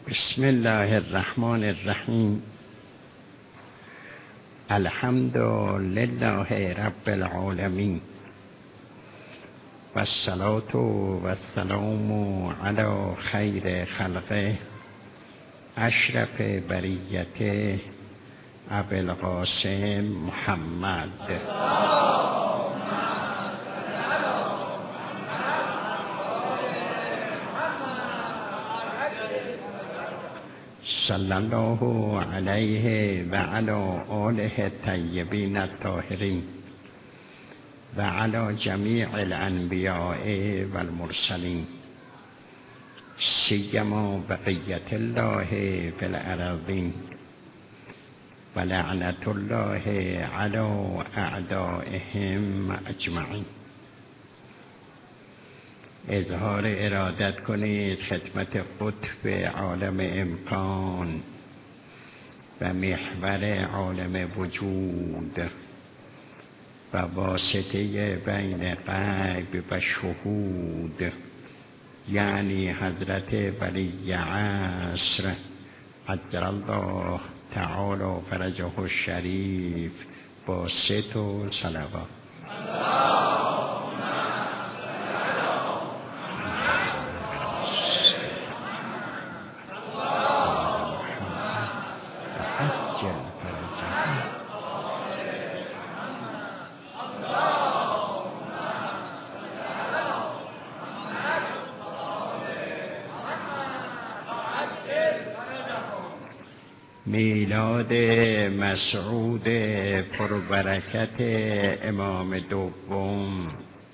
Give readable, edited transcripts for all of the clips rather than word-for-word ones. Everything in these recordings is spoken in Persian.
بسم الله الرحمن الرحیم. الحمد لله رب العالمین و الصلاة و السلام علی خیر خلقه اشرف بریته ابی القاسم محمد صلی الله علیه و علی آله الطیبین الطاهرین و علی جمیع الانبیاء و المرسلین سیما بقیت الله فی الارضین و لعنت الله علی اعدائهم اجمعین. اظهار ارادت کنید خدمت قطب عالم امکان و محور عالم وجود و واسطه بین غیب و شهود، یعنی حضرت ولی عصر عجل الله تعالی فرجه الشریف، با 3 صلوات. میلاد مسعود پربرکت امام دوم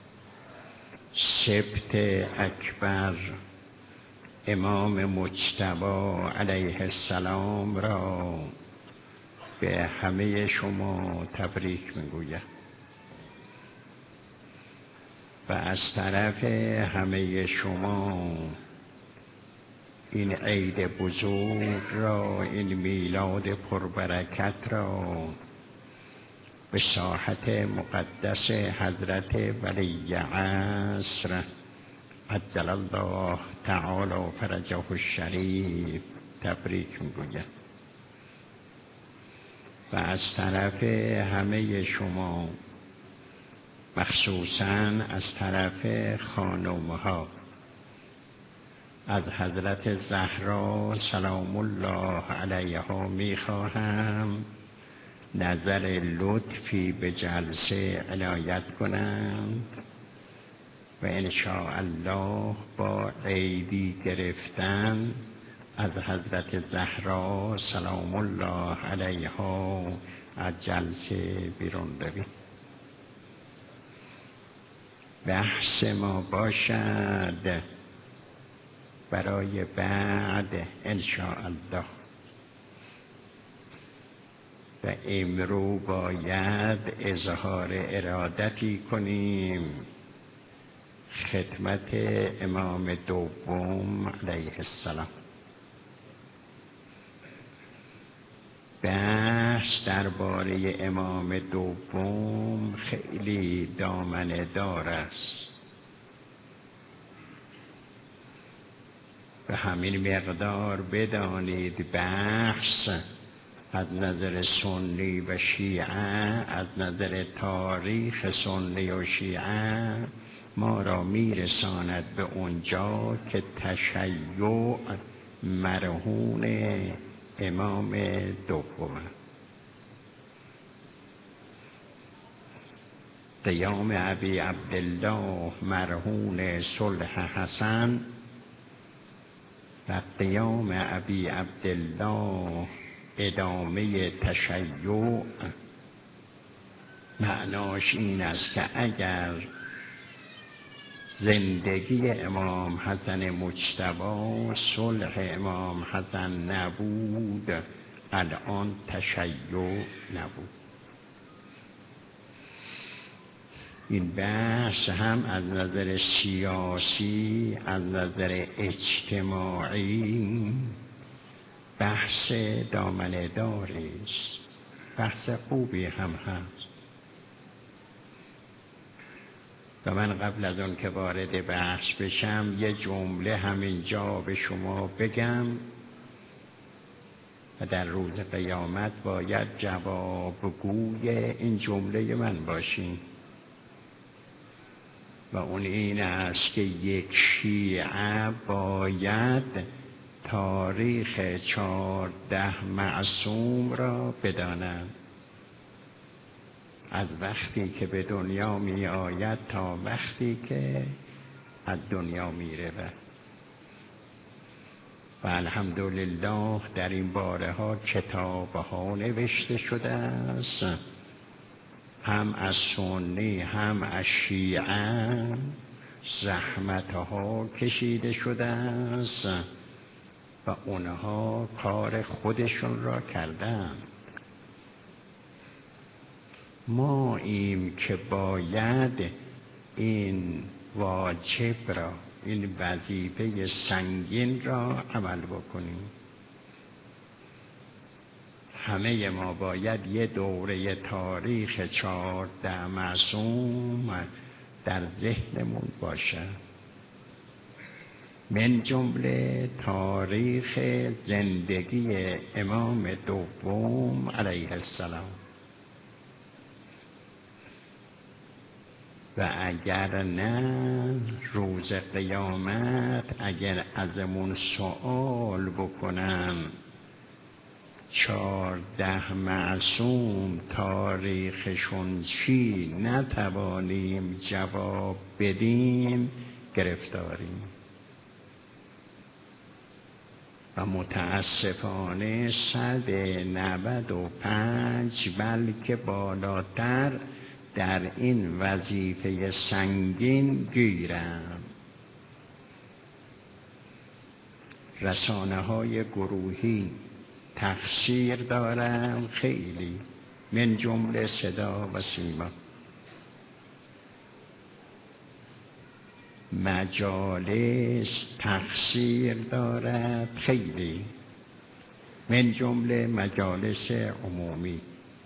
سبط اکبر امام مجتبی علیه السلام را به همه شما تبریک میگویم و از طرف همه شما این عید بزرگ را، این میلاد پربرکت را به ساحت مقدس حضرت ولی عصر عجل الله تعالی فرجه الشریف تبریک میگویم و از طرف همه شما، مخصوصاً از طرف خانم‌ها، از حضرت زهرا سلام الله علیها میخواهم نظر لطفی به جلسه عنایت کنند و انشاءالله با عیدی گرفتن از حضرت زهرا سلام الله علیها از جلسه بیرون رویم. بحث ما باشد برای بعد انشاءالله و امرو باید اظهار ارادتی کنیم خدمت امام دوم علیه السلام. بحث درباره امام دوم خیلی دامنه دار است، به همین مقدار بدانید بحث از نظر سنی و شیعه، از نظر تاریخ سنی و شیعه ما را میرساند به اونجا که تشیع مرهون امام دوم، قیام ابی عبدالله مرهون صلح حسن و قیام ابی عبدالله ادامه تشیع. معناش این است که اگر زندگی امام حسن مجتبی صلح امام حسن نبود، الان تشیع نبود. این بحث هم از نظر سیاسی، از نظر اجتماعی بحث دامنه داری است، بحث خوبی هم هست و من قبل از اون که وارد بحث بشم یه جمله همینجا به شما بگم و در روز قیامت باید جوابگوی این جمله من باشیم و اون این است که یک شیعه باید تاریخ 14 معصوم را بدانند، از وقتی که به دنیا می آید تا وقتی که از دنیا می رود. و الحمدلله در این باره ها کتاب ها نوشته شده است، هم از سنی هم از شیعه زحمت ها کشیده شده است و اونها کار خودشون را کردن. ما ایم که باید این واجب را، این وظیفه سنگین را عمل بکنیم. همه ما باید یه دوره تاریخ 14 معصوم در ذهنمون باشد، من جمله تاریخ زندگی امام دوم علیه السلام. و اگر نه روز قیامت اگر ازمون سوال بکنن 14 معصوم تاریخشون چی، نتوانیم جواب بدیم، گرفتاریم. و متاسفانه 195 بلکه بالاتر در این وظیفه سنگین گیرم. رسانه های گروهی تقصیر دارم خیلی، من جمله صدا و سیما. مجالس تقصیر دارد خیلی، من جمله مجالس عمومی.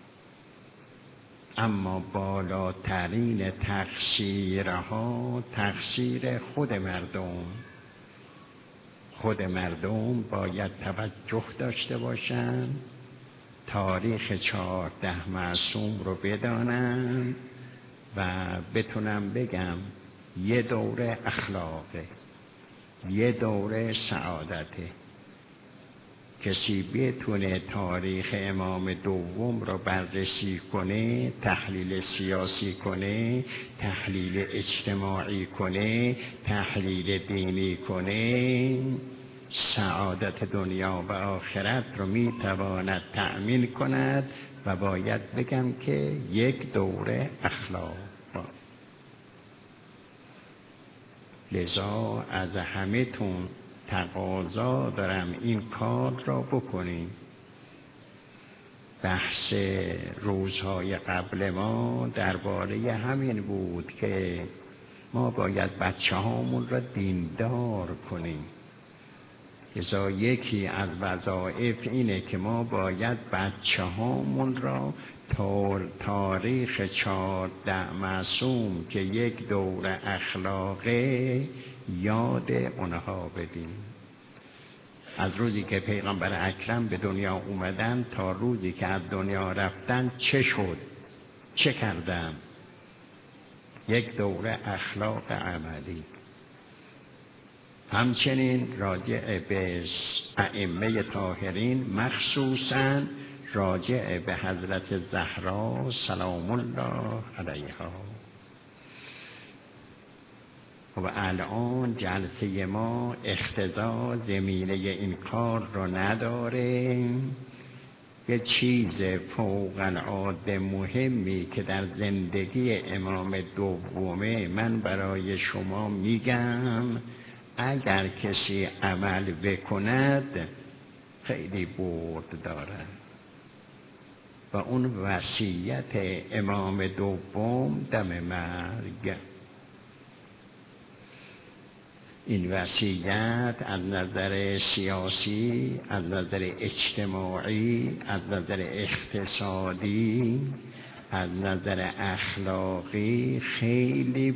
اما بالاترین تقصیرها تقصیر خود مردم. خود مردم باید توجه داشته باشند، تاریخ 14 معصوم رو بدانند و بتونم بگم یه دوره اخلاقه، یه دوره سعادته. کسی بتونه تاریخ امام دوم رو بررسی کنه، تحلیل سیاسی کنه، تحلیل اجتماعی کنه، تحلیل دینی کنه، سعادت دنیا و آخرت رو میتواند تأمین کند. و باید بگم که یک دوره اخلاق. لذا از همه تون تقاضا دارم این کار را بکنیم. بحث روزهای قبل ما درباره همین بود که ما باید بچه هامون را دیندار کنیم. لذا یکی از وظایف اینه که ما باید بچه هامون را تاریخ 14 معصوم که یک دوره اخلاقه یاد اونها بدیم. از روزی که پیغمبر اکرم به دنیا اومدن تا روزی که از دنیا رفتن چه شد، چه کردن، یک دوره اخلاق عملی. همچنین راجع به ائمه طاهرین، مخصوصاً راجع به حضرت زهرا سلام الله علیها. و الان جلسه ما اقتضا زمینه این کار رو نداره. یه چیز فوق العاده مهمی که در زندگی امام دومه من برای شما میگم، اگر کسی عمل بکند خیلی برد دارد. و اون وصیت امام دوم دم مرگ. این وصیت از نظر سیاسی، از نظر اجتماعی، از نظر اقتصادی، از نظر اخلاقی خیلی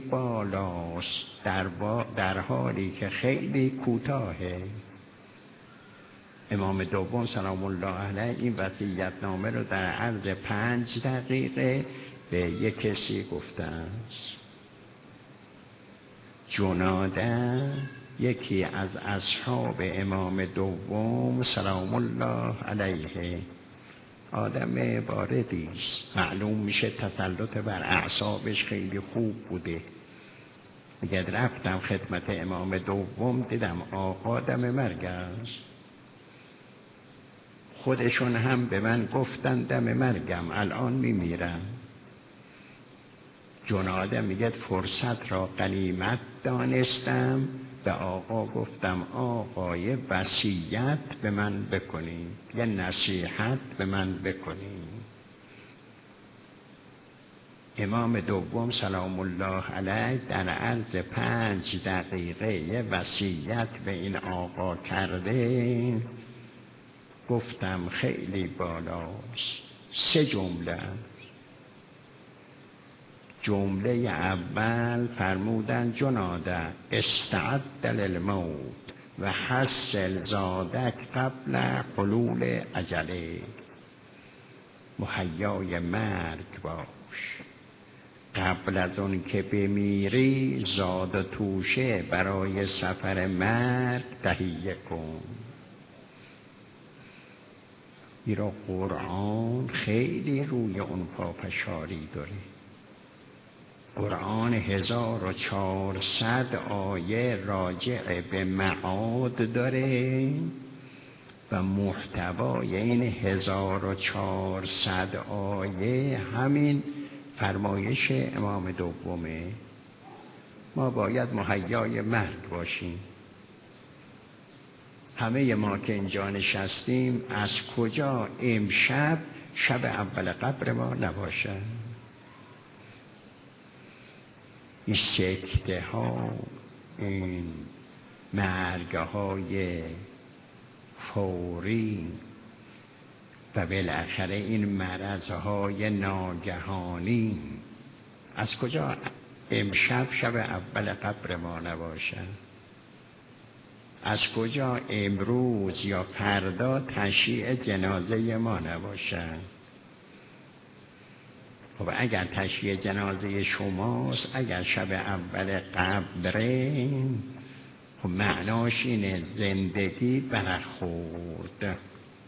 بالاست، در حالی که خیلی کوتاهه. امام دوم سلام الله علیه این وصیت نامه رو در عرض 5 دقیقه به یک کسی گفته است. جناده یکی از اصحاب امام دوم سلام الله علیه آدم واردی است، معلوم میشه تسلط بر اعصابش خیلی خوب بوده. میگه رفتم خدمت امام دوم دیدم آقا دم مرگ است، خودشون هم به من گفتن دم مرگم الان میمیرم. جناده میگه فرصت را غنیمت دانستم، به آقا گفتم آقای وصیت به من بکنید، یه نصیحت به من بکنید. امام دوم سلام الله علیه در عرض 5 دقیقه یه وصیت به این آقا کرده. گفتم خیلی بالاست. 3 جمله. جمله اول فرمودن جناده استعد للموت و حصل زادک قبل حلول اجله، مهیای مرگ باش، قبل از اون که بمیری زاد و توشه برای سفر مرگ تهیه کن. ایرا قرآن خیلی روی اون پافشاری داره. قرآن 1400 آیه راجع به معاد داره و محتوای این 1400 آیه همین فرمایش امام دومه. ما باید مهیای مرگ باشیم. همه ما که اینجا نشستیم از کجا امشب شب اول قبر ما نباشد؟ این سکته ها، این مرگ های فوری و بالاخره این مرض های ناگهانی از کجا امشب شب اول قبر ما نباشد؟ از کجا امروز یا فردا تشییع جنازه ما نباشد؟ خب اگر تشییع جنازه شماست، اگر شب اول قبره، خب معناش اینه زندگی برخورد،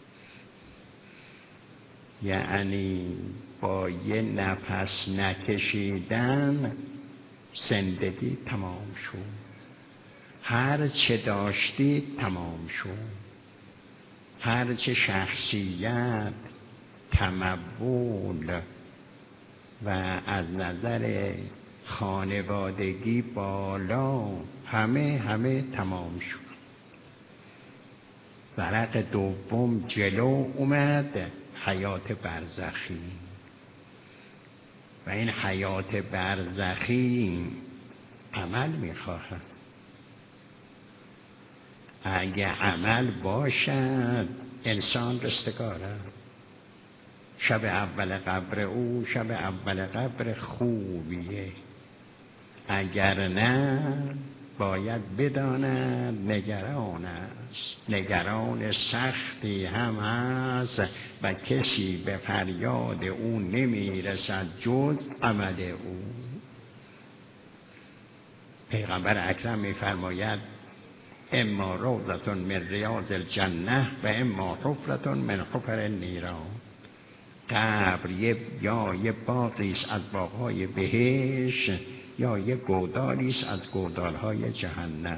یعنی با یه نفس نکشیدن زندگی تمام شد. هر چه داشتی تمام شد، هر چه شخصیت، تمول و از نظر خانوادگی بالا همه تمام شد. ورق دوم جلو اومد، حیات برزخی. و این حیات برزخی عمل میخواهد. اگه عمل باشد انسان رستگاره. شب اول قبر او شب اول قبر خوبیه. اگر نه باید بداند نگران است، نگران سختی هم هست و کسی به فریاد او نمیرسد جز عمل او. پیغمبر اکرم میفرماید اما روضة من ریاض الجنه و اما حفرة من حفر النیران. قبر یا یه باغیست از باغ‌های بهشت یا یه گودالیست از گودال‌های جهنم.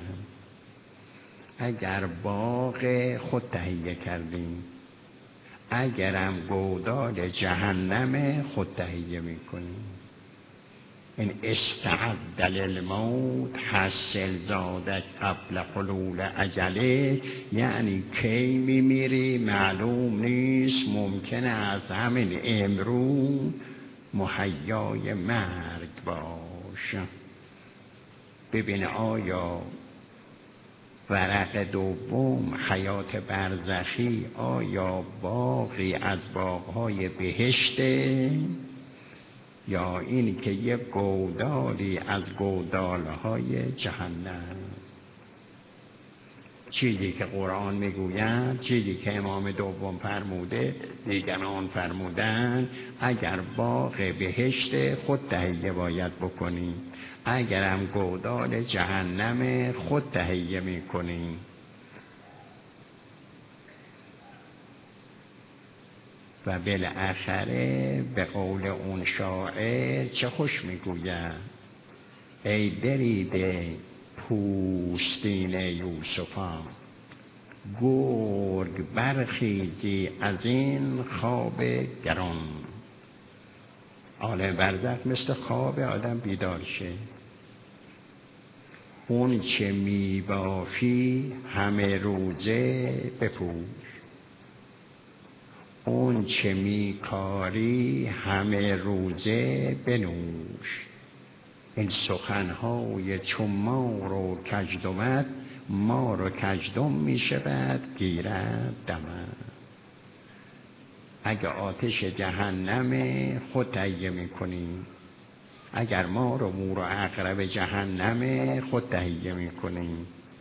اگر باغ خود تهیه کردیم، اگرم گودال جهنم خود تهیه میکنیم. این استعد للموت حصل زادک قبل حلول اجله، یعنی کی میمیری معلوم نیست، ممکنه از همین امروز مهیای مرگ باش. ببین آیا ورق دوم حیات برزخی آیا باغی از باغهای بهشته یا این که یک گودالی از گودالهای جهنم؟ چیزی که قرآن میگوید، چیزی که امام دوم فرموده، دیگران فرمودن. اگر باغ بهشت خود تهیه باید بکنی، اگرم گودال جهنم خود تهیه میکنی. و بالاخره به قول اون شاعر چه خوش میگوید: ای دریده پوستین یوسفان، گرگ برخیزی از این خواب گران. عالم برزخ مثل خواب آدم بیدار شه. اون چه میبافی همه روزه بپوش، اون چه میکاری همه روزه بنوش. این سخنهای چون مار و کژدمت، مار و کژدم میشود گیرد دمد. اگه آتش جهنم خود تهیه میکنی، اگر مار و مور و عقرب جهنم خود تهیه میکنی.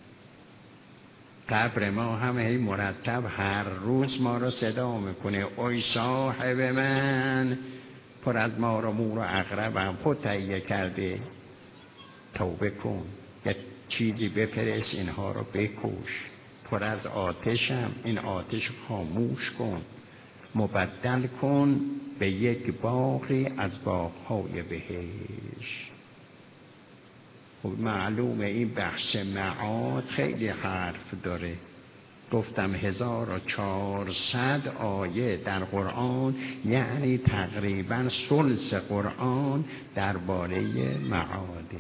قبر ما همه مرتب هر روز ما رو صدا میکنه: اوی صاحب من، پر از مار و مور و عقربم خود تهیه کرده، توبه کن، یه چیزی بفرست اینها رو بکش. پر از آتشم، این آتش خاموش کن، مبدل کن به یک باغی از باغهای بهشت. خب معلومه این بحث معاد خیلی حرف داره. گفتم 1400 آیه در قرآن، یعنی تقریبا ثلث قرآن درباره معاده.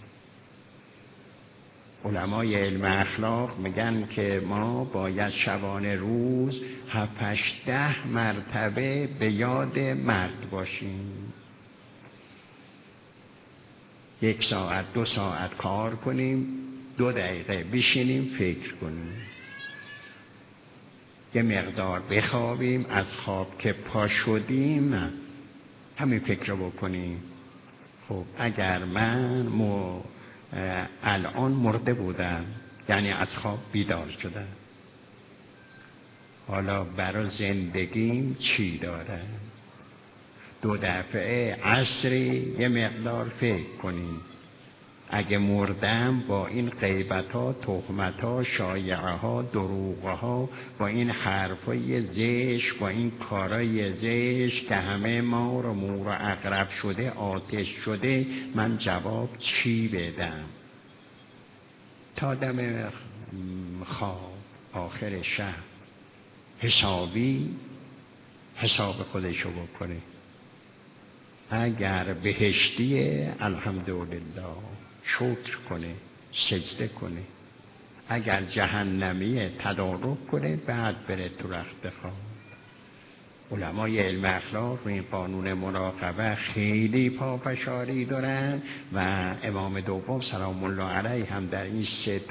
علمای علم اخلاق میگن که ما باید شبانه روز 7-10 مرتبه به یاد مرد باشیم. 1 ساعت 2 ساعت کار کنیم، 2 دقیقه بشینیم فکر کنیم، یه مقدار بخوابیم، از خواب که پا شدیم همین فکر رو بکنیم. خب اگر من الان مرده بودم، یعنی از خواب بیدار شدم، حالا برای زندگیم چی داره؟ 2 دفعه عصری یه مقدار فکر کنیم. اگه مردم با این غیبت ها، تهمت ها، شایعه ها، دروغ ها، با این حرفای زشت، با این کارای زشت که همه مار و مور و عقرب شده، آتش شده، من جواب چی بدم؟ تا دم خواب آخر شب حسابی حساب خودشو بکنه. اگر بهشتیه الحمدلله شکر کنه، سجده کنه. اگر جهنمیه تدارک کنه، بعد بره تو رخت خواب. علمای علم اخلاق روی این قانون مراقبه خیلی پافشاری دارن و امام دوم سلام الله علیه هم در این 3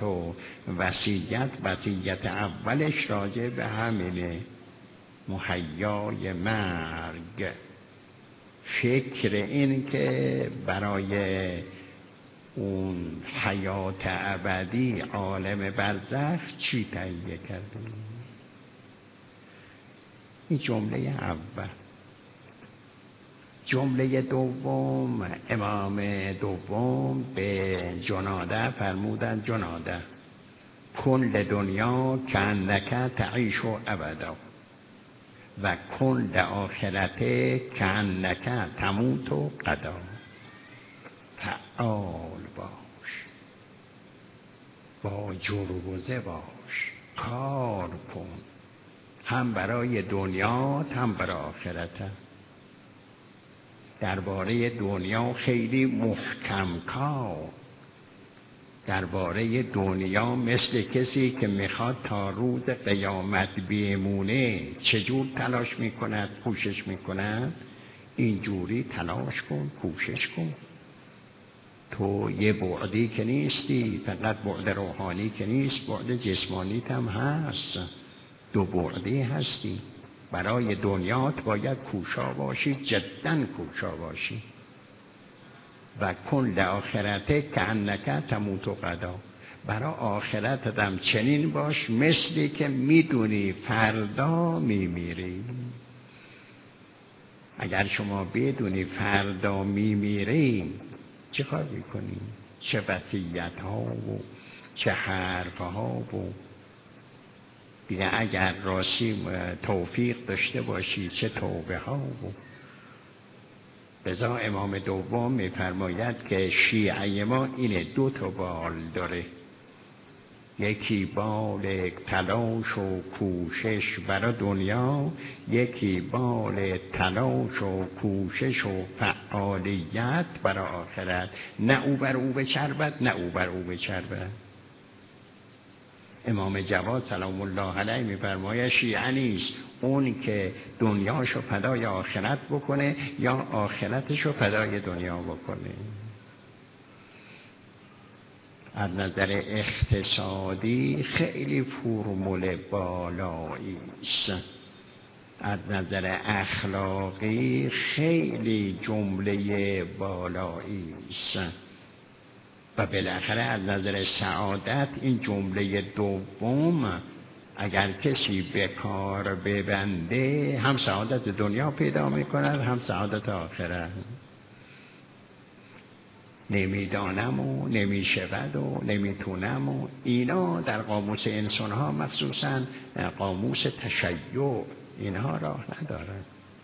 وصیت اولش راجع به همینه: مهیای مرگ، فکر این که برای اون حیات ابدی عالم برزخ چی تهیه کرده. این جمله اول. جمله دوم، امام دوم به جناده فرمودن: جناده کل دنیا کانک تعیش ابدا و کل آخرت کانک تموت غدا. فعال باش، با جروزه باش، کار کن، هم برای دنیا هم برای آخرت. درباره دنیا خیلی محکم کار. درباره دنیا مثل کسی که میخواد تا روز قیامت بیمونه چجور تلاش میکند، کوشش میکند، اینجوری تلاش کن، کوشش کن. تو یه بعدی که نیستی، فقط بعد روحانی که نیست، بعد جسمانیت هم هست. 2 بعدی هستی. برای دنیات باید کوشا باشی، جداً کوشا باشی. و کل آخرته کانک تموت غدا، برای آخرتت هم چنین باش مثلی که میدونی فردا میمیری. اگر شما بدونی فردا میمیری چه کار میکنی؟ چه وصیت ها و چه حرف ها و دیگه اگر راستی توفیق داشته باشی چه توبه ها و لذا امام دوم میفرماید که شیعه ما اینه، 2 تا بال داره، یکی بال تلاش و کوشش برای دنیا، یکی بال تلاش و کوشش و فعالیت برای آخرت. نه او بر او بچربد نه او بر او بچربد. امام جواد سلام الله علیه میفرماید شیعه نیست اون که دنیاشو فدای آخرت بکنه یا آخرتشو فدای دنیا بکنه. از نظر اقتصادی خیلی فرمول بالایی است، از نظر اخلاقی خیلی جمله بالایی است و بالاخره از نظر سعادت این جمله دوم اگر کسی به کار ببنده هم سعادت دنیا پیدا میکند هم سعادت آخرت. نمیدانم و نمیشود و نمیتونم و اینا در قاموس انسان ها مخصوصا قاموس تشیع اینها راه ندارد.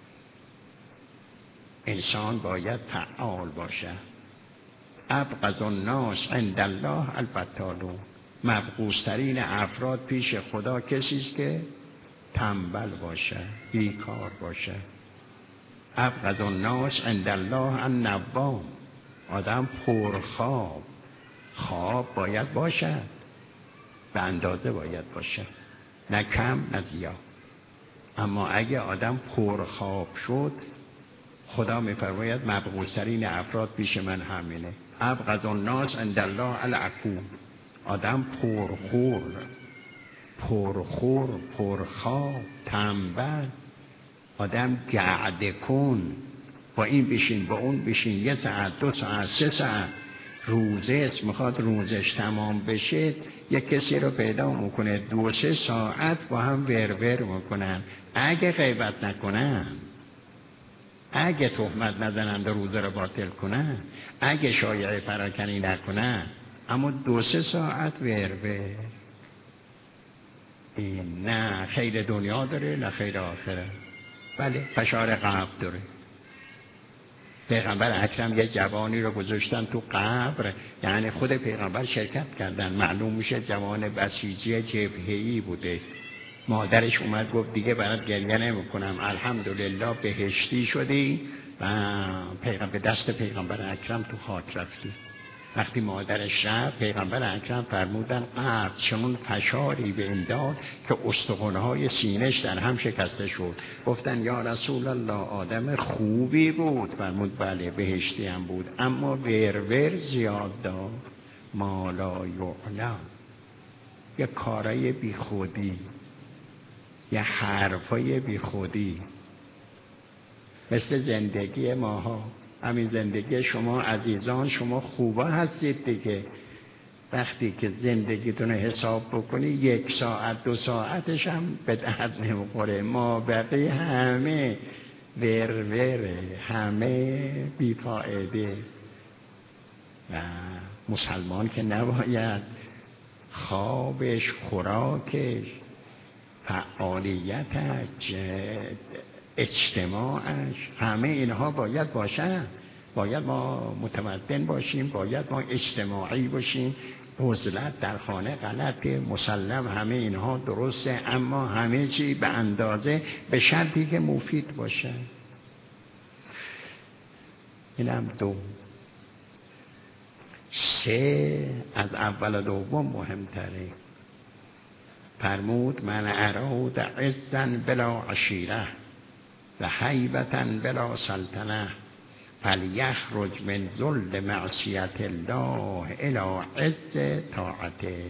انسان باید فعال باشد. ابغض الناس عند الله البطالون. مبغوض‌ترین افراد پیش خدا کسی است که تنبل باشد، بیکار باشد. ابغض الناس عند الله النوام. آدم پرخواب، خواب باید باشد، به اندازه باید باشد، نه کم نه زیاد. اما اگه آدم پرخواب شد خدا میفرماید مبغوض‌ترین افراد پیش من همینه. ابغض الناس عند الله العقول. آدم پرخور پرخواب تنبل، آدم گعده کن، با این بشین با اون بشین، 1 ساعت 2 ساعت 3 ساعت روزه میخواد روزش تمام بشه، یک کسی رو پیدا میکنه 2-3 ساعت با هم ور میکنن. اگه غیبت نکنن، اگه تهمت نزنن و روزه رو باطل کنن، اگه شایعه پراکنی نکنن، اما 2-3 ساعت ور. این نه خیر دنیا داره نه خیر آخره. بله فشار قبر داره. پیغمبر اکرم یه جوانی رو گذاشتن تو قبر، یعنی خود پیغمبر شرکت کردن، معلوم میشه جوان بسیجی جبهه‌ای بوده. مادرش اومد گفت دیگه برات گریه نمی‌کنم، الحمدلله بهشتی شدی و به دست پیغمبر اکرم تو خاک رفتی. وقتی مادرش رفت پیغمبر اکرم فرمودن قبر چون فشاری به این داد که استخوان‌های سینه‌اش در هم شکسته شد. گفتن یا رسول الله آدم خوبی بود؟ فرمود بله بهشتی هم بود، اما ور زیاد داد، ما لا یعلم. یه کارای بی خودی، یه حرفای بی خودی، مثل زندگی ماها. همین زندگی شما عزیزان، شما خوبا هستید دیگه. وقتی که زندگیتون حساب بکنی 1 ساعت 2 ساعتش هم به درد نمیخوره، ما بقیه همه ور همه بیفایده. و مسلمان که نباید خوابش، خوراکش، فعالیتش، اجتماعش، همه اینها باید باشن. باید ما متمدن باشیم، باید ما اجتماعی باشیم. عزلت در خانه غلطه، مسلم همه اینها درسته، اما همه چی به اندازه، به شرطی که مفید باشه. اینم 2. 3 از اول و دوم مهمتره. فرمود من اراد عزا بلا عشیره و هیبتا بلا سلطنه فلیخرج من ذل معصیت الله الی عز طاعته.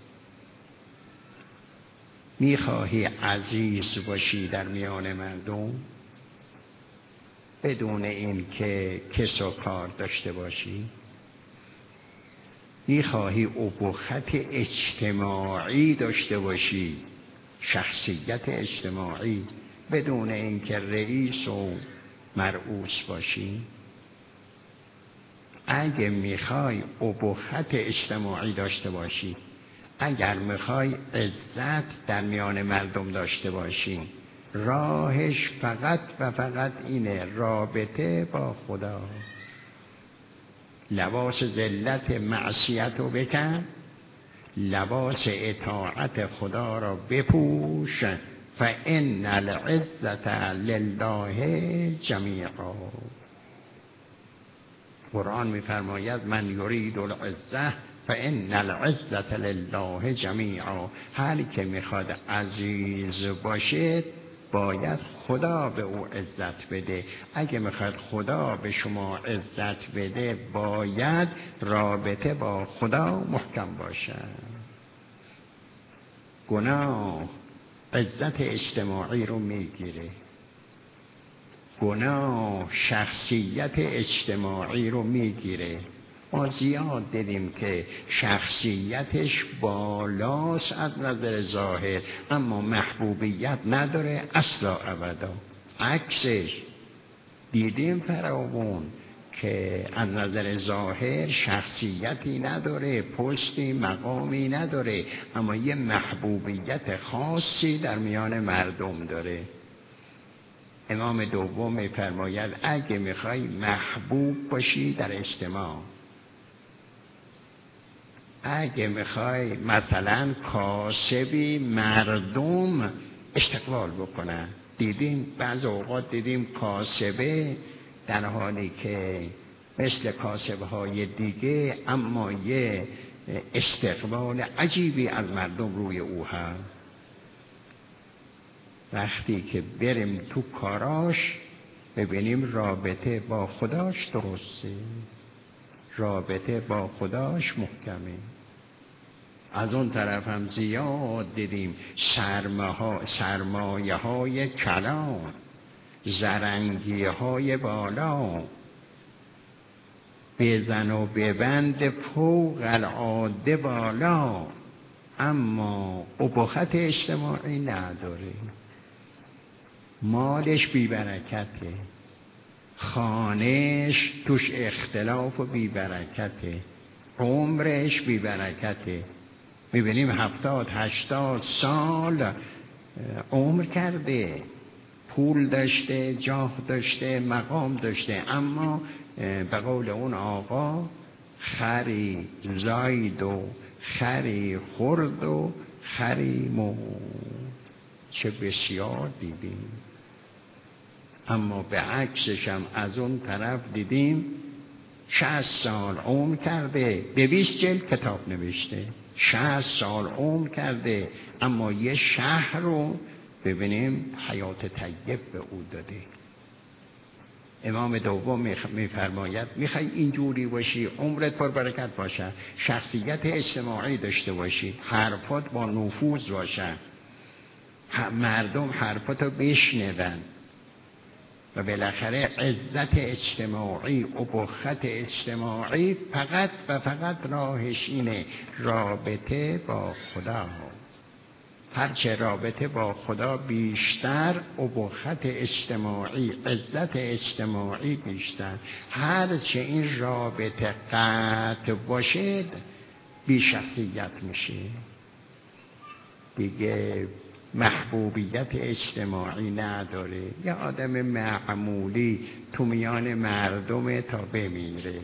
میخواهی عزیز باشی در میان مردم بدون این که کس و کار داشته باشی؟ میخواهی ابهت اجتماعی داشته باشی، شخصیت اجتماعی، بدون اینکه رئیس و مرئوس باشی. اگه میخوای ابهت اجتماعی داشته باشی، اگر میخوای عزت در میان مردم داشته باشی، راهش فقط و فقط اینه، رابطه با خدا. لباس ذلت معصیت رو بکن، لباس اطاعت خدا را بپوش. فإن العزة لله جمیعا. قرآن میفرماید من یرید العزة فإن العزة لله جمیعا. هر که میخواد عزیز باشه باید خدا به او عزت بده. اگه میخواد خدا به شما عزت بده باید رابطه با خدا محکم باشه. گناه عزت اجتماعی رو میگیره، گناه شخصیت اجتماعی رو میگیره. ما زیاد دیدیم که شخصیتش بالاست از نظر ظاهر اما محبوبیت نداره اصلا ابدا. عکسش دیدیم فراوون که از نظر ظاهر شخصیتی نداره، پستی مقامی نداره، اما یه محبوبیت خاصی در میان مردم داره. امام دوم می‌فرماید اگه میخوای محبوب باشی در اجتماع، اگه میخوای مثلا کاسبی مردم استقبال بکنن، دیدیم بعض اوقات دیدیم کاسبه در حالی که مثل کاسبهای دیگه اما یه استقبال عجیبی از مردم روی او هست. وقتی که بریم تو کاراش ببینیم رابطه با خداش درسته، رابطه با خداش محکمه. از اون طرف هم زیاد دیدیم سرمایه های کلان، زرنگی های بالا، بزن و ببند فوق العاده بالا، اما ابهت اجتماعی نداره. مالش بی‌برکته، خانهش توش اختلاف و بی‌برکته، عمرش بی‌برکته. میبینیم 70-80 سال عمر کرده، پول داشته، جاه داشته، مقام داشته، اما به قول اون آقا خری زاید و خری خورد و خری مرد. چه بسیار دیدیم. اما به عکسش هم از اون طرف دیدیم 60 سال عمر کرده، 200 جلد کتاب نوشته، 60 سال عمر کرده، اما یه شهر رو ببینیم حیات طیب به او داده. امام دوم میفرماید میخوای اینجوری باشی، عمرت پر برکت باشه، شخصیت اجتماعی داشته باشی، حرفات با نفوذ باشه، مردم حرفاتو بشنون و بالاخره عزت اجتماعی، ابهت اجتماعی فقط و فقط راهش اینه، رابطه با خدا. هرچه رابطه با خدا بیشتر، ابهت اجتماعی، عزت اجتماعی بیشتر. هرچه این رابطه قطع باشد بی شخصیت میشه، دیگه محبوبیت اجتماعی نداره. یه آدم معمولی تو میان مردم تا بمیره.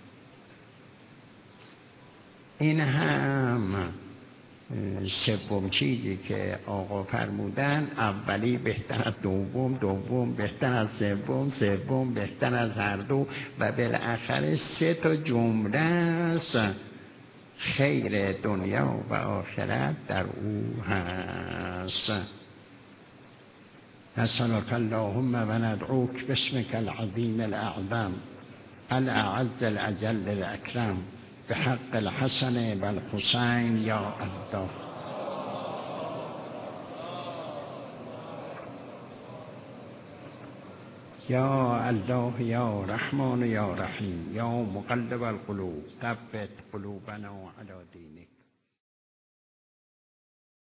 این هم سوم چیزی که آقا فرمودن، اولی بهتر از دوم، دوم بهتر از سوم، سوم بهتر از هر دو و بالاخره 3 جمله است خیر دنیا و آخرت در او هست. نسألك اللهم و ندعوک باسمك العظیم الاعظم الاعز الاجل الاکرم بحق الحسن و الحسین یا الله. یا الله یا رحمان یا رحیم یا مقلب القلوب ثبت قلوبنا علی دینک.